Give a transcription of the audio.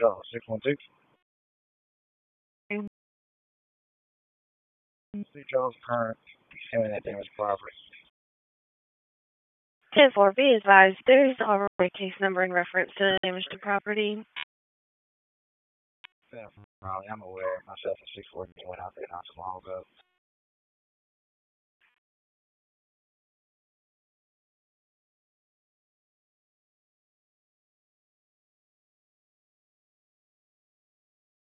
Charles, 612. See Charles current and that damage property. 10-4, be advised, there is already a case number in reference to damage to property. Yeah, probably. I'm aware. Myself and 640 went out there not so long ago.